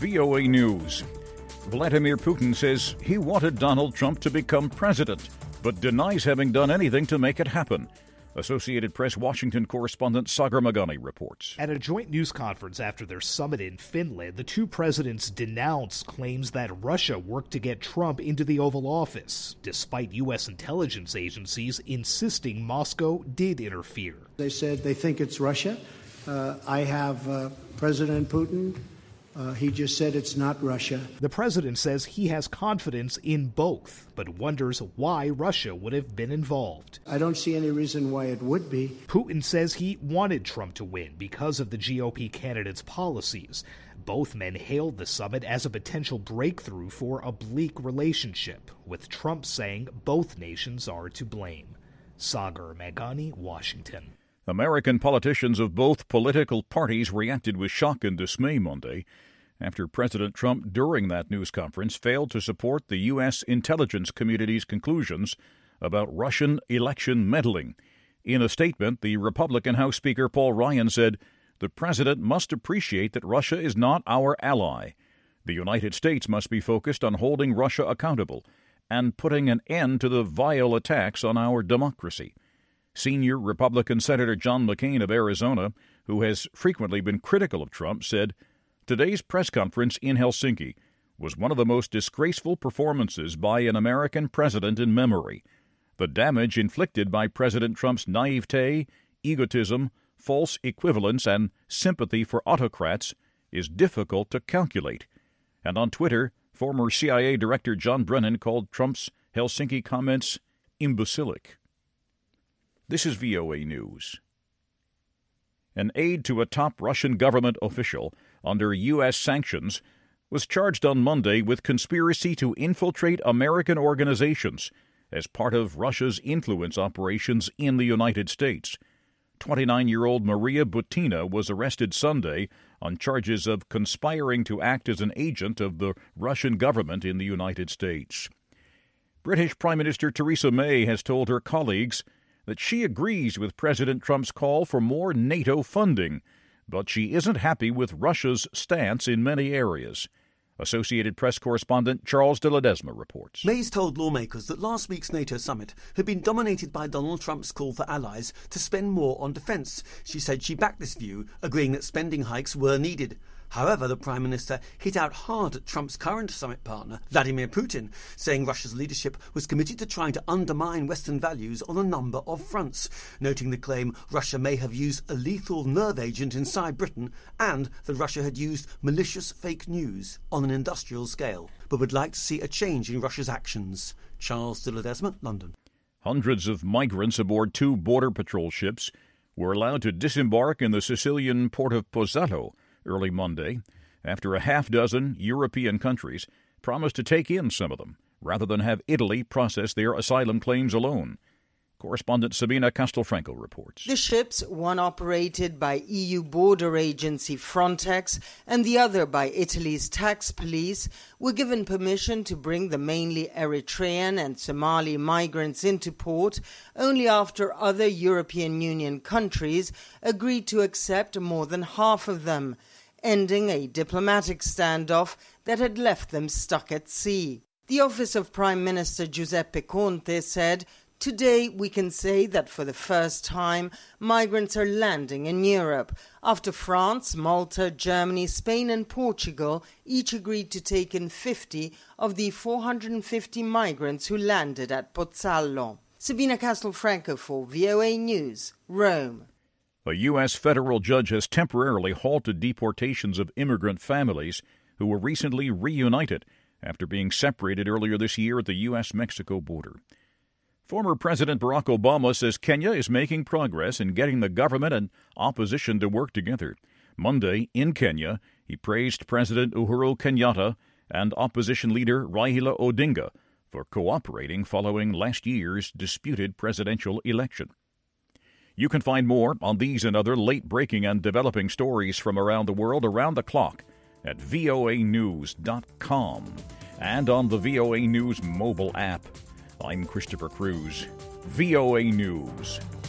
VOA News. Vladimir Putin says he wanted Donald Trump to become president, but denies having done anything to make it happen. Associated Press Washington correspondent Sagar Magani reports. At a joint news conference after their summit in Finland, the two presidents denounced claims that Russia worked to get Trump into the Oval Office, despite U.S. intelligence agencies insisting Moscow did interfere. They said they think it's Russia. I have President Putin. He just said it's not Russia. The president says he has confidence in both, but wonders why Russia would have been involved. I don't see any reason why it would be. Putin says he wanted Trump to win because of the GOP candidate's policies. Both men hailed the summit as a potential breakthrough for a bleak relationship, with Trump saying both nations are to blame. Sagar Magani, Washington. American politicians of both political parties reacted with shock and dismay Monday after President Trump, during that news conference, failed to support the U.S. intelligence community's conclusions about Russian election meddling. In a statement, the Republican House Speaker Paul Ryan said, "The president must appreciate that Russia is not our ally. The United States must be focused on holding Russia accountable and putting an end to the vile attacks on our democracy." Senior Republican Senator John McCain of Arizona, who has frequently been critical of Trump, said, "Today's press conference in Helsinki was one of the most disgraceful performances by an American president in memory. The damage inflicted by President Trump's naivete, egotism, false equivalence, and sympathy for autocrats is difficult to calculate." And on Twitter, former CIA Director John Brennan called Trump's Helsinki comments imbecilic. This is VOA News. An aide to a top Russian government official under U.S. sanctions was charged on Monday with conspiracy to infiltrate American organizations as part of Russia's influence operations in the United States. 29-year-old Maria Butina was arrested Sunday on charges of conspiring to act as an agent of the Russian government in the United States. British Prime Minister Theresa May has told her colleagues that she agrees with President Trump's call for more NATO funding, but she isn't happy with Russia's stance in many areas. Associated Press correspondent Charles de Ledesma reports. May's told lawmakers that last week's NATO summit had been dominated by Donald Trump's call for allies to spend more on defence. She said she backed this view, agreeing that spending hikes were needed. However, the Prime Minister hit out hard at Trump's current summit partner, Vladimir Putin, saying Russia's leadership was committed to trying to undermine Western values on a number of fronts, noting the claim Russia may have used a lethal nerve agent inside Britain and that Russia had used malicious fake news on an industrial scale, but would like to see a change in Russia's actions. Charles de Ledesma, London. Hundreds of migrants aboard two border patrol ships were allowed to disembark in the Sicilian port of Pozzallo early Monday, after a half-dozen European countries promised to take in some of them, rather than have Italy process their asylum claims alone. Correspondent Sabina Castelfranco reports. The ships, one operated by EU border agency Frontex and the other by Italy's tax police, were given permission to bring the mainly Eritrean and Somali migrants into port only after other European Union countries agreed to accept more than half of them, ending a diplomatic standoff that had left them stuck at sea. The office of Prime Minister Giuseppe Conte said, "Today we can say that for the first time migrants are landing in Europe, after France, Malta, Germany, Spain and Portugal each agreed to take in 50 of the 450 migrants who landed at Pozzallo." Sabina Castelfranco for VOA News, Rome. A U.S. federal judge has temporarily halted deportations of immigrant families who were recently reunited after being separated earlier this year at the U.S.-Mexico border. Former President Barack Obama says Kenya is making progress in getting the government and opposition to work together. Monday, in Kenya, he praised President Uhuru Kenyatta and opposition leader Raila Odinga for cooperating following last year's disputed presidential election. You can find more on these and other late-breaking and developing stories from around the world around the clock at voanews.com and on the VOA News mobile app. I'm Christopher Cruz. VOA News.